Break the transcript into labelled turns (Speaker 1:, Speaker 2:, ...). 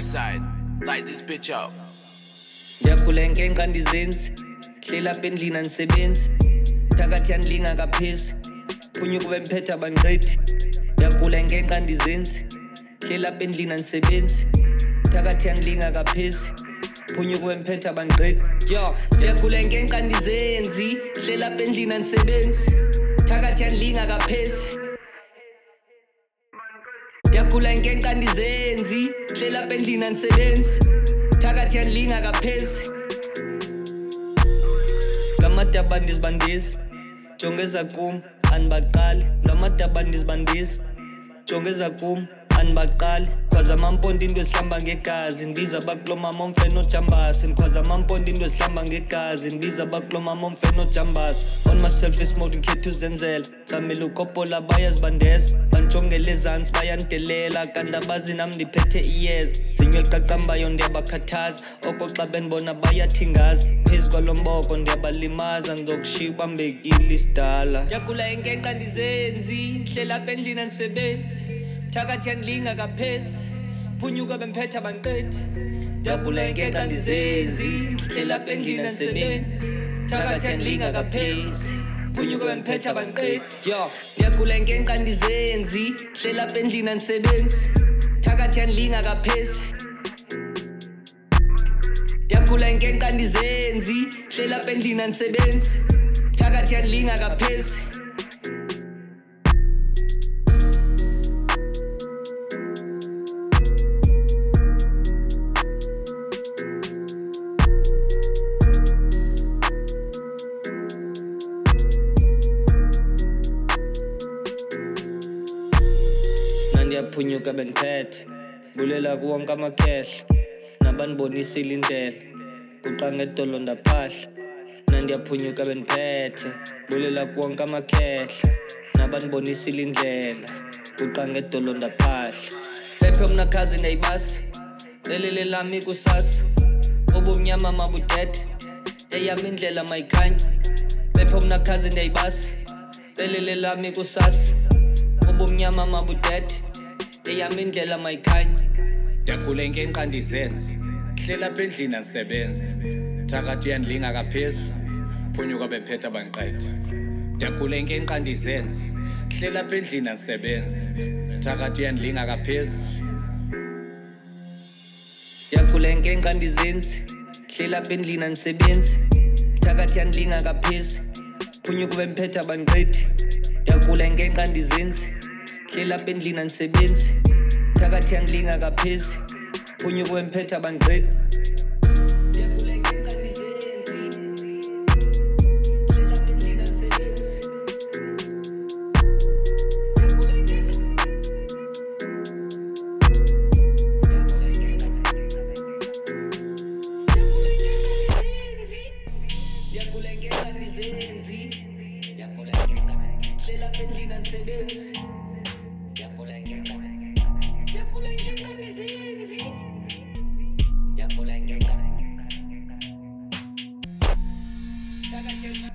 Speaker 1: side, light this bitch up.
Speaker 2: Ndiyakhula ngenkandizenzi hlela apha endlini andisebenzi phakathi yandilinga kaphezi phunya ukuba emphethe abanqethi ndiyakhula ngenkandizenzi hlela apha endlini andisebenzi phakathi yandilinga kaphezi phunya ukuba emphethe abanqethi yo ndiyakhula ngenkandizenzi hlela apha endlini andisebenzi phakathi yandilinga kaphezi ndiyakhula ngenkandizenzi hlela apha endlini andisebenzi phakathi yandilinga kaphezi lamadaba ndizibandisi jongeza kum andibaqali lamadaba ndizibandisi jongeza kum andibaqali khwaza amampondo into ezihlamba ngegazi ndibiza bakulo mama omfene ojambasi ndikhwaza amampondo into ezihlamba ngegazi ndibiza bakulo mama omfene ojambasi on my selfish mode ngikhetha uzenzela samela ukopola bayazibandeza bantshongela ezantsi bayandelela kanti abazi nam ndiphethe iyeza zinyo liqaqambayo ndiyabakhathaza oko xa bendibona bayathingaza phezu kwalo mboko ndiyabalimaza ndizokushiya ubambekile isidala ndiyakhula enkenqa ndizenzi hlela apha endlini andisebenzi phakathi yandilinga kaphezi phunyuka bemphethe abanqethi ndiyakhula enkenqa ndizenzi hlela apha endlini andisebenzi phakathi yandilinga kaphezi phunyuka bemphethe abanqethi yo ndiyakhula enkenqa ndizenzi hlela apha endlini andisebenzi phakathi yandilinga kaphezi ndiyakhula enkenqa ndizenzi hlela apha endlini andisebenzi phakathi yandilinga kaphezi ndiyaphunyuka bendiphethe bulela kuwonke amakhehla nabandibonisile indlela kuqangedolo ndaphahla nandiyaphunyuka bendiphethe bulela kuwonke amakhehla nabandibonisile indlela kuqangedolo ndaphahla phephe mna khazi ndiyayibasa lelele lami kusasa ubumnyama mabudede eyam indlela mayikhanye phephe mna khazi ndiyayibasa lelele lami kusasa ubumnyama mabudede eyam indlela mayikhanye
Speaker 3: ndiyakhula enkenqa ndizenzi hlela apha endlini andisebenzi phakathi yandilinga kaphezi phunyuka bemphethe abanqethi ndiyakhula enkenqa ndizenzi hlela apha endlini andisebenzi phakathi yandilinga kaphezi
Speaker 2: ndiyakhula enkenqa ndizenzi hlela apha endlini andisebenzi phakathi yandilinga kaphezi phunyuka bemphethe abanqethi ndiyakhula enkenqa ndizenzi hlela apha endlini andisebenzi phakathi yandilinga kaphezi phunyuka bemphethe abanqethi Yakulengenga